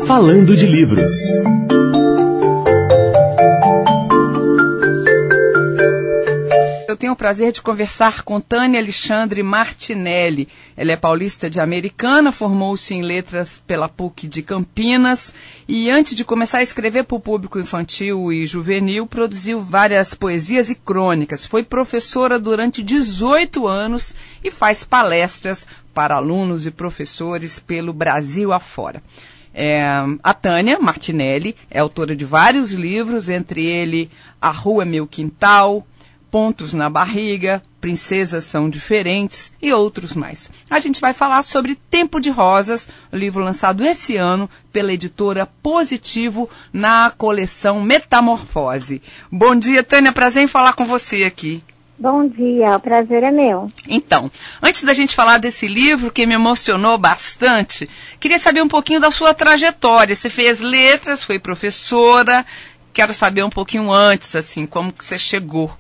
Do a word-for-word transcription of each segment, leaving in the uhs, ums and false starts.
Falando de Livros. Eu tenho o prazer de conversar com Tânia Alexandre Martinelli. Ela é paulista de Americana, formou-se em letras pela P U C de Campinas e antes de começar a escrever para o público infantil e juvenil, produziu várias poesias e crônicas. Foi professora durante dezoito anos e faz palestras para alunos e professores pelo Brasil afora. É, a Tânia Martinelli é autora de vários livros, entre ele A Rua é Meu Quintal, Pontos na Barriga, Princesas São Diferentes e outros mais. A gente vai falar sobre Tempo de Rosas, livro lançado esse ano pela editora Positivo na coleção Metamorfose. Bom dia, Tânia, prazer em falar com você aqui. Bom dia, o prazer é meu. Então, antes da gente falar desse livro que me emocionou bastante, queria saber um pouquinho da sua trajetória. Você fez letras, foi professora, quero saber um pouquinho antes, assim, como que você chegou.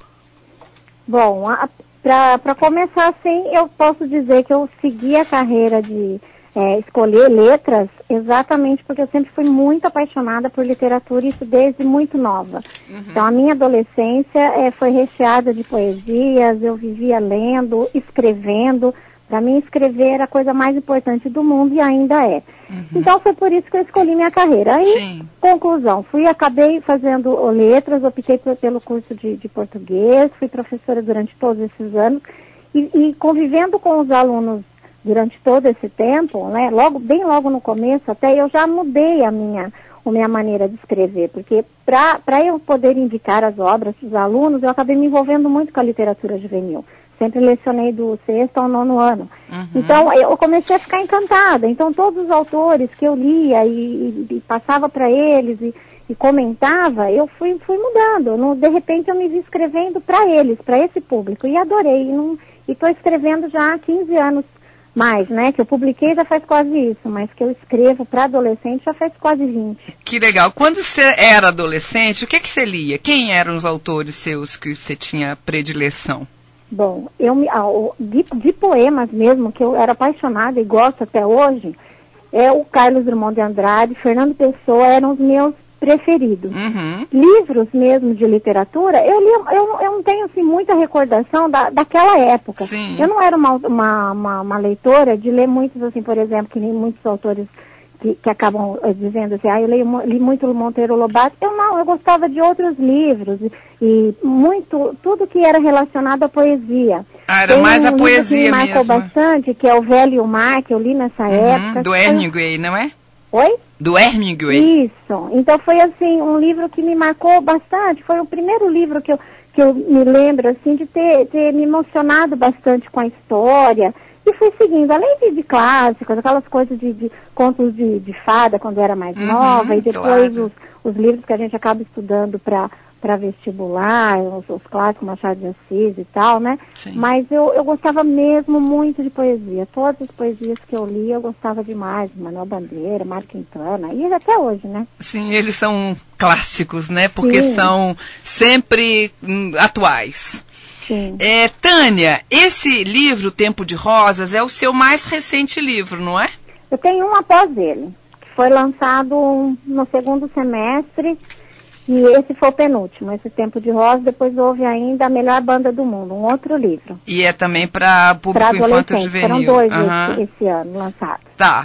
Bom, para começar assim, eu posso dizer que eu segui a carreira de é, escolher letras exatamente porque eu sempre fui muito apaixonada por literatura, isso desde muito nova. Uhum. Então, a minha adolescência é, foi recheada de poesias, eu vivia lendo, escrevendo. Para mim, escrever era a coisa mais importante do mundo e ainda é. Uhum. Então, foi por isso que eu escolhi minha carreira. Aí, Sim. conclusão, fui, acabei fazendo letras, optei por, pelo curso de, de português, fui professora durante todos esses anos e, e convivendo com os alunos durante todo esse tempo, né, logo, bem logo no começo, até eu já mudei a minha, a minha maneira de escrever, porque para eu poder indicar as obras dos alunos, eu acabei me envolvendo muito com a literatura juvenil. Sempre lecionei do sexto ao nono ano. Uhum. Então, eu comecei a ficar encantada. Então, todos os autores que eu lia e, e, e passava para eles e, e comentava, eu fui, fui mudando. No, de repente, eu me vi escrevendo para eles, para esse público. E adorei. E estou escrevendo já há quinze anos mais, né? Que eu publiquei já faz quase isso, mas que eu escrevo para adolescente já faz quase vinte. Que legal. Quando você era adolescente, o que, que você lia? Quem eram os autores seus que você tinha predileção? Bom, eu me, ah, de, de poemas mesmo, que eu era apaixonada e gosto até hoje, é o Carlos Drummond de Andrade, Fernando Pessoa, eram os meus preferidos. Uhum. Livros mesmo de literatura, eu, li, eu, eu não tenho assim, muita recordação da, daquela época. Sim. Eu não era uma, uma, uma, uma leitora de ler muitos, assim, por exemplo, que nem muitos autores que, que acabam uh, dizendo assim, ah, eu li, li muito Monteiro Lobato. Eu não, eu gostava de outros livros e, e muito, tudo que era relacionado à poesia. Ah, era Tem mais um a poesia que me marcou mesmo. bastante, que é o Velho e o Mar, que eu li nessa uhum, época. Do Hemingway, não é? Oi? Do Hemingway. Isso. Então foi assim, um livro que me marcou bastante. Foi o primeiro livro que eu, que eu me lembro, assim, de ter, ter me emocionado bastante com a história. E fui seguindo, além de, de clássicos, aquelas coisas de, de contos de, de fada quando eu era mais uhum, nova, e depois claro. os, os livros que a gente acaba estudando para para vestibular, os, os clássicos, Machado de Assis e tal, né? Sim. Mas eu, eu gostava mesmo muito de poesia. Todas as poesias que eu li, eu gostava demais. Manuel Bandeira, Mário Quintana, e até hoje, né? Sim, eles são clássicos, né? Porque Sim. são sempre hum, atuais. Sim. É, Tânia, esse livro, Tempo de Rosas, é o seu mais recente livro, não é? Eu tenho um após ele, que foi lançado no segundo semestre. E esse foi o penúltimo, esse Tempo de Rosas. Depois houve ainda A Melhor Banda do Mundo, um outro livro. E é também para público infanto-juvenil. Foram dois uhum. esse, esse ano lançados. Tá.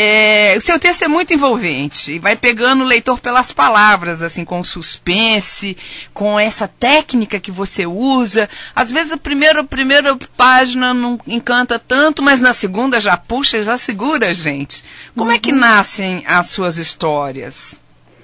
É, o seu texto é muito envolvente e vai pegando o leitor pelas palavras, assim, com suspense, com essa técnica que você usa. Às vezes a primeira, a primeira página não encanta tanto, mas na segunda já puxa, já segura a gente. Como uhum. é que nascem as suas histórias?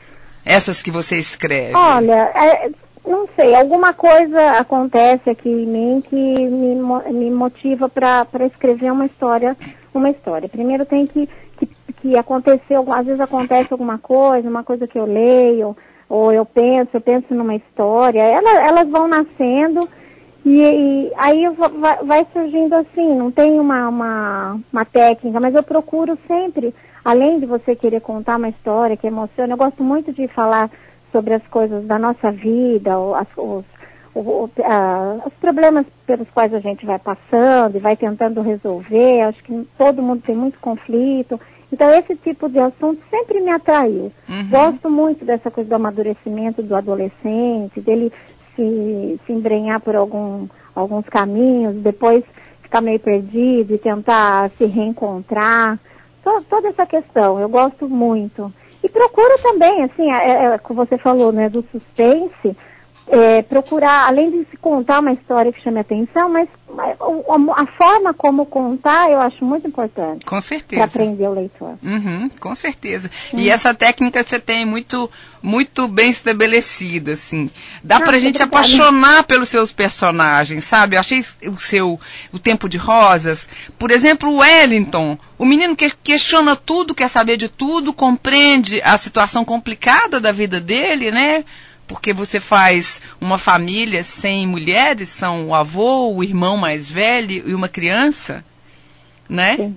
Essas que você escreve? Olha, é, não sei, alguma coisa acontece aqui em mim que me, me motiva para escrever uma história, uma história. Primeiro tem que, que, que acontecer, às vezes acontece alguma coisa, uma coisa que eu leio, ou eu penso, eu penso numa história, elas, elas vão nascendo e, e aí vai, vai surgindo assim, não tem uma, uma, uma técnica, mas eu procuro sempre. Além de você querer contar uma história que emociona, eu gosto muito de falar sobre as coisas da nossa vida, as, os, o, o, a, os problemas pelos quais a gente vai passando e vai tentando resolver. Acho que todo mundo tem muito conflito. Então, esse tipo de assunto sempre me atraiu. Uhum. Gosto muito dessa coisa do amadurecimento do adolescente, dele se, se embrenhar por algum, alguns caminhos, depois ficar meio perdido e tentar se reencontrar. Tô, toda essa questão, eu gosto muito. E procuro também, assim, é, é, como você falou, né, do suspense, é, procurar, além de se contar uma história que chame atenção, mas a, a forma como contar eu acho muito importante. Com certeza. Para aprender o leitor. Uhum, com certeza. Hum. E essa técnica você tem muito, muito bem estabelecida, assim. Dá ah, pra gente obrigada. apaixonar pelos seus personagens, sabe? Eu achei o seu, o Tempo de Rosas, por exemplo, o Wellington, o menino que questiona tudo, quer saber de tudo, compreende a situação complicada da vida dele, né? Porque você faz uma família sem mulheres, são o avô, o irmão mais velho e uma criança, né? Sim.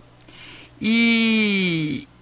E,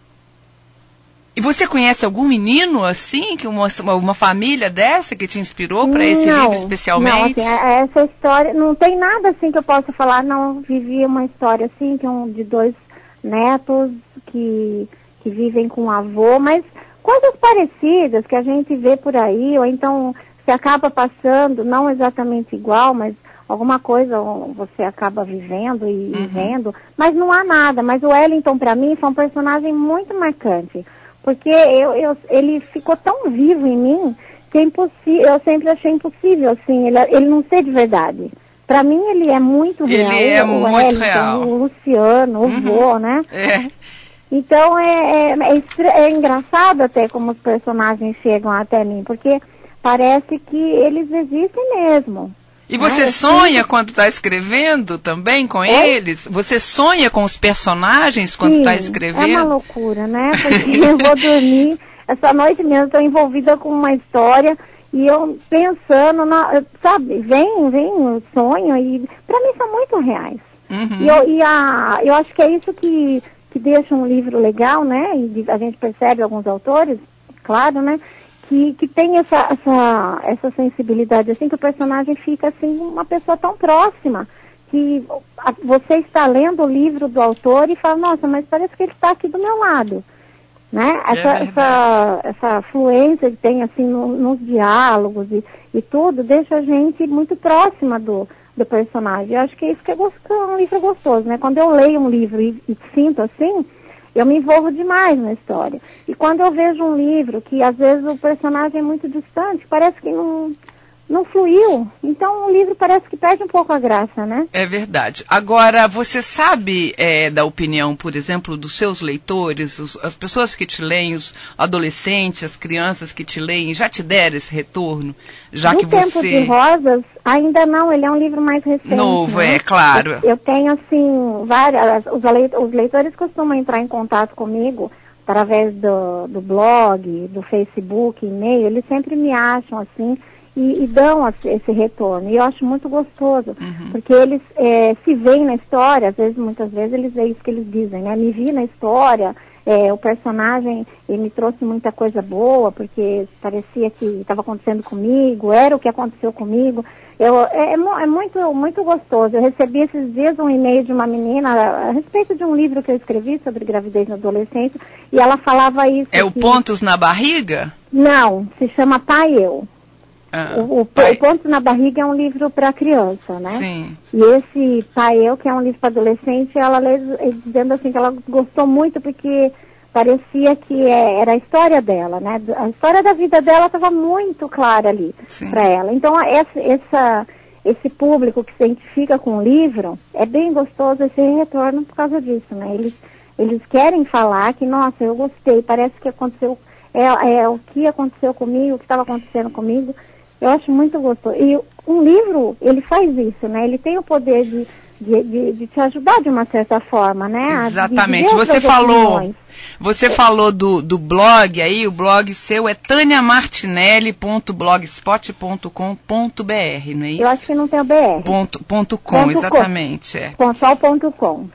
e você conhece algum menino assim, que uma, uma família dessa que te inspirou para esse não, livro especialmente? Não, assim, essa história, não tem nada assim que eu possa falar, não vivi uma história assim, que um de dois netos que, que vivem com o avô, mas coisas parecidas que a gente vê por aí, ou então se acaba passando, não exatamente igual, mas alguma coisa você acaba vivendo e uhum. vendo, mas não há nada. Mas o Wellington, para mim, foi um personagem muito marcante, porque eu, eu, ele ficou tão vivo em mim que é impossível, eu sempre achei impossível, assim, ele, ele não ser de verdade. Para mim, ele é muito real. Ele é o muito Wellington, real. O Luciano, o uhum. vô, né? É. Então, é, é, é, é engraçado até como os personagens chegam até mim, porque parece que eles existem mesmo. E você né? sonha Sim. quando está escrevendo também com Oi? eles? Você sonha com os personagens quando está escrevendo? É uma loucura, né? Porque eu vou dormir, essa noite mesmo estou envolvida com uma história e eu pensando, na, sabe, vem, vem o sonho e para mim são muito reais. Uhum. E, eu, e a, eu acho que é isso que... que deixa um livro legal, né, e a gente percebe alguns autores, claro, né, que, que tem essa, essa, essa sensibilidade, assim, que o personagem fica, assim, uma pessoa tão próxima, que a, você está lendo o livro do autor e fala, nossa, mas parece que ele está aqui do meu lado, né, essa, é essa, essa fluência que tem, assim, no, nos diálogos e, e tudo, deixa a gente muito próxima do do personagem. Eu acho que é isso que é, gostoso, é um livro gostoso, né? Quando eu leio um livro e, e sinto assim, eu me envolvo demais na história. E quando eu vejo um livro que às vezes o personagem é muito distante, parece que não, não fluiu. Então o livro parece que perde um pouco a graça, né? É verdade. Agora, você sabe é, da opinião, por exemplo, dos seus leitores, os, as pessoas que te leem, os adolescentes, as crianças que te leem, já te deram esse retorno? Já Do que Tempo você... de Rosas, ainda não, ele é um livro mais recente. Novo, né? é, claro. Eu, eu tenho, assim, várias... Os, os leitores costumam entrar em contato comigo através do, do blog, do Facebook, e-mail, eles sempre me acham, assim, e, e dão esse retorno. E eu acho muito gostoso, uhum. porque eles é, se veem na história, às vezes, muitas vezes, eles é isso que eles dizem, né? Me vi na história, é, o personagem ele me trouxe muita coisa boa, porque parecia que estava acontecendo comigo, era o que aconteceu comigo. Eu, é, é muito, muito gostoso. Eu recebi esses dias um e-mail de uma menina a, a respeito de um livro que eu escrevi sobre gravidez na adolescência, e ela falava isso. É o que... Pontos na Barriga? Não, se chama Pai Eu. Ah, o, o, pai. o Pontos na Barriga é um livro para criança, né? Sim. E esse Pai Eu, que é um livro para adolescente, ela lê dizendo assim que ela gostou muito porque parecia que é, era a história dela, né? A história da vida dela estava muito clara ali para ela. Então, essa, essa, esse público que se identifica com o livro, é bem gostoso esse retorno por causa disso, né? Eles, eles querem falar que, nossa, eu gostei, parece que aconteceu, é, é o que aconteceu comigo, o que estava acontecendo comigo. Eu acho muito gostoso. E um livro, ele faz isso, né? Ele tem o poder de, de, de, de te ajudar de uma certa forma, né? Exatamente. Você falou, você falou do, do blog aí, o blog seu é tânia martinelli ponto blogspot ponto com ponto b r, não é isso? Eu acho que não tem o B R. Ponto, ponto com, ponto exatamente. Com. É. Só o ponto com.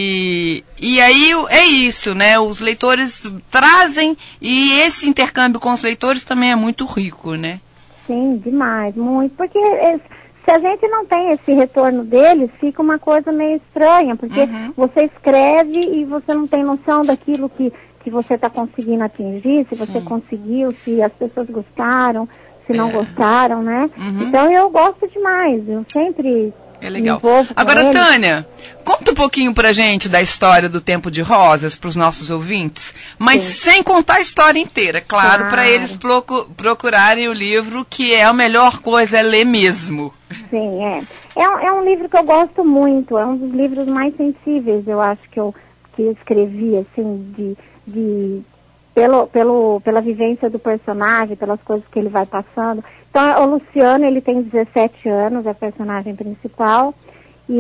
E, e aí é isso, né? Os leitores trazem, e esse intercâmbio com os leitores também é muito rico, né? sim, demais, muito. Porque se a gente não tem esse retorno deles, fica uma coisa meio estranha, porque uhum. você escreve e você não tem noção daquilo que, que você está conseguindo atingir, se você sim. conseguiu, se as pessoas gostaram, se não é. gostaram, né? Uhum. Então eu gosto demais, eu sempre... É legal. Agora, Tânia, conta um pouquinho pra gente da história do Tempo de Rosas para os nossos ouvintes, mas sim. sem contar a história inteira, claro, claro. para eles procurarem o livro, que é a melhor coisa, é ler mesmo. Sim, é. É, é um livro que eu gosto muito, é um dos livros mais sensíveis, eu acho, que eu, que eu escrevi, assim, de... de Pelo, pelo, pela vivência do personagem, pelas coisas que ele vai passando. Então, o Luciano, ele tem dezessete anos, é o personagem principal, e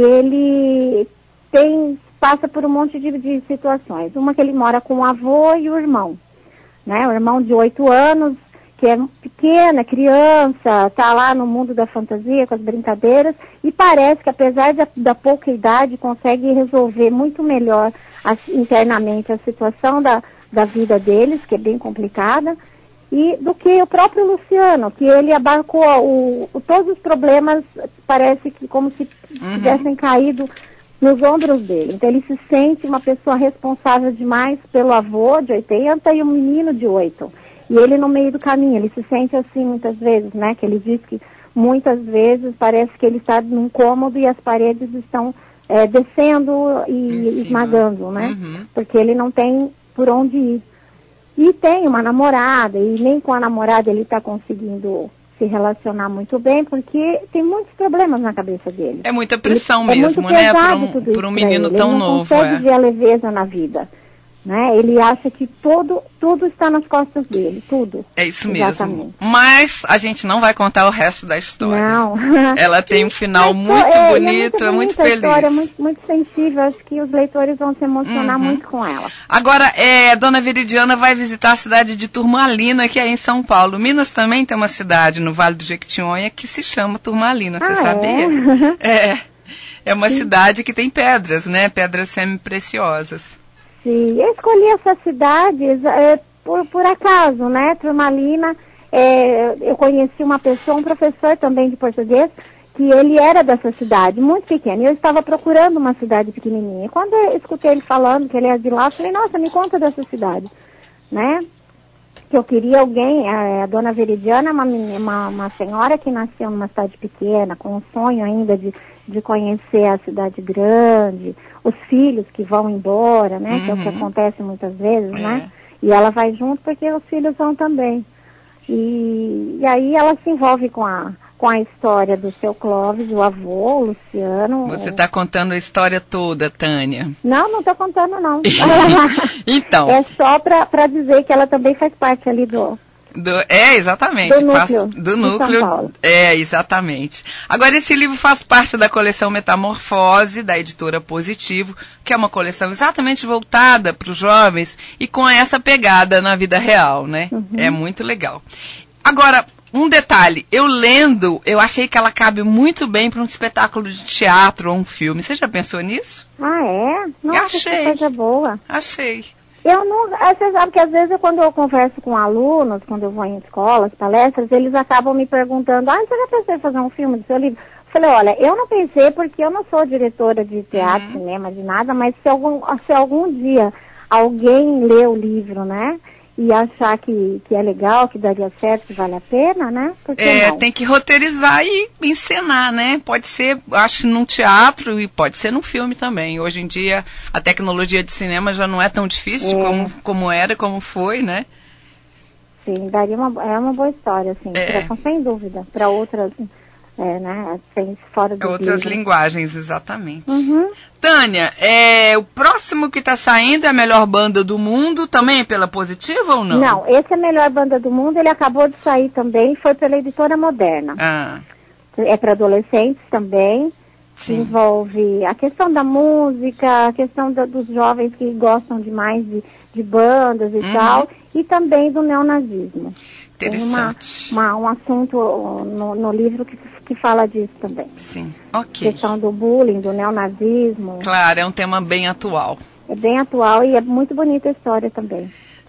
ele tem, passa por um monte de, de situações. Uma que ele mora com o avô e o irmão, né? O irmão de oito anos, que é pequena, criança, está lá no mundo da fantasia, com as brincadeiras, e parece que, apesar da, da pouca idade, consegue resolver muito melhor a, internamente a situação da da vida deles, que é bem complicada, e do que o próprio Luciano, que ele abarcou o, o, todos os problemas, parece que como se uhum. tivessem caído nos ombros dele. Então ele se sente uma pessoa responsável demais pelo avô de oitenta e um menino de oito. E ele no meio do caminho, ele se sente assim muitas vezes, né? Que ele diz que muitas vezes parece que ele está num cômodo e as paredes estão é, descendo e esmagando, né? Uhum. Porque ele não tem por onde ir. E tem uma namorada, e nem com a namorada ele está conseguindo se relacionar muito bem, porque tem muitos problemas na cabeça dele. É muita pressão ele, mesmo, é né? Por um, um menino ele. tão ele não novo. Ele consegue é. ver a leveza na vida. Né? Ele acha que todo, tudo está nas costas dele, tudo. É isso Exatamente. mesmo. Mas a gente não vai contar o resto da história. Não. Ela tem um final Mas, muito é, bonito, é muito, muito feliz. A história é muito, muito sensível, acho que os leitores vão se emocionar uhum. muito com ela. Agora, é, Dona Veridiana vai visitar a cidade de Turmalina, que é em São Paulo. Minas também tem uma cidade no Vale do Jequitinhonha que se chama Turmalina, você ah, sabia? É? É, é uma Sim. cidade que tem pedras, né? Pedras semi-preciosas. Sim, eu escolhi essas cidades é, por, por acaso, né? Turmalina, é, eu conheci uma pessoa, um professor também de português, que ele era dessa cidade, muito pequeno. E eu estava procurando uma cidade pequenininha. E quando eu escutei ele falando que ele é de lá, eu falei, nossa, me conta dessa cidade, né? Que eu queria alguém, a, a Dona Veridiana é uma, uma, uma senhora que nasceu numa cidade pequena, com um sonho ainda de, de conhecer a cidade grande, os filhos que vão embora, né? Uhum. Que é o que acontece muitas vezes, é. né? E ela vai junto porque os filhos vão também. E, e aí ela se envolve com a, com a história do seu Clóvis, o avô, o Luciano. Você está contando a história toda, Tânia. Não, não estou contando, não. Então. É só para dizer que ela também faz parte ali do... Do, é, exatamente. Do núcleo. Faz, do núcleo. É, exatamente. Agora, esse livro faz parte da coleção Metamorfose, da editora Positivo, que é uma coleção exatamente voltada para os jovens e com essa pegada na vida real, né? Uhum. É muito legal. Agora, um detalhe, eu lendo, eu achei que ela cabe muito bem para um espetáculo de teatro ou um filme. Você já pensou nisso? Ah, é? Nossa, achei. Que coisa boa. Achei. Eu não, você sabe que às vezes eu, quando eu converso com alunos, quando eu vou em escolas, palestras, eles acabam me perguntando, ah, você já pensou em fazer um filme do seu livro? Eu falei, olha, eu não pensei porque eu não sou diretora de teatro, uhum. cinema, de nada, mas se algum, se algum dia alguém lê o livro, né, e achar que, que é legal, que daria certo, que vale a pena, né? Por que é, não? Tem que roteirizar e encenar, né? Pode ser, acho, num teatro e pode ser num filme também. Hoje em dia, a tecnologia de cinema já não é tão difícil é. como, como era, como foi, né? Sim, daria uma, é uma boa história, assim, é. pra, sem dúvida, para outras... É, né? Tem fora do Outras livro. linguagens, exatamente. Uhum. Tânia, é, o próximo que está saindo é a melhor banda do mundo, também é pela Positiva ou não? Não, esse é a melhor banda do mundo, ele acabou de sair também, foi pela Editora Moderna. Ah. É para adolescentes também, que envolve a questão da música, a questão da, dos jovens que gostam demais de, de bandas e uhum. tal, e também do neonazismo. Tem uma, uma, um assunto no, no livro que, que fala disso também. Sim, ok. Questão do bullying, do neonazismo. Claro, é um tema bem atual. É bem atual e é muito bonita a história também.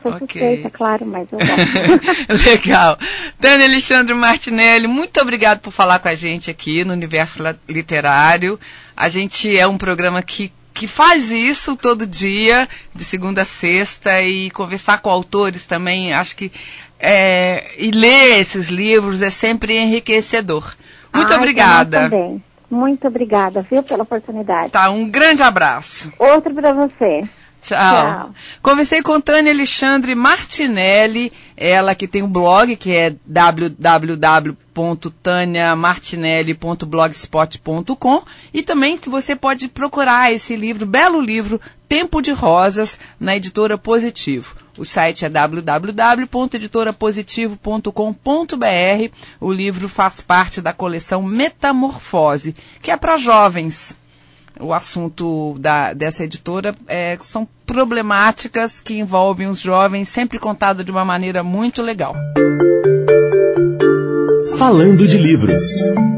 sou Ok. suspeita, claro, mas eu gosto. Legal. Tânia Alexandre Martinelli, muito obrigado por falar com a gente aqui no Universo Literário. A gente é um programa que, que faz isso todo dia, de segunda a sexta, e conversar com autores também, acho que, é, e ler esses livros é sempre enriquecedor. Muito Ai, obrigada. Também. Muito obrigada, viu, pela oportunidade. Tá, um grande abraço. Outro para você. Tchau. Tchau. Conversei com Tânia Alexandre Martinelli, ela que tem um blog que é w w w ponto tânia martinelli ponto blogspot ponto com, e também se você pode procurar esse livro, belo livro, Tempo de Rosas, na Editora Positivo. O site é w w w ponto editora positivo ponto com ponto b r. O livro faz parte da coleção Metamorfose, que é para jovens. O assunto da, dessa editora é, são problemáticas que envolvem os jovens, sempre contado de uma maneira muito legal. Falando de livros.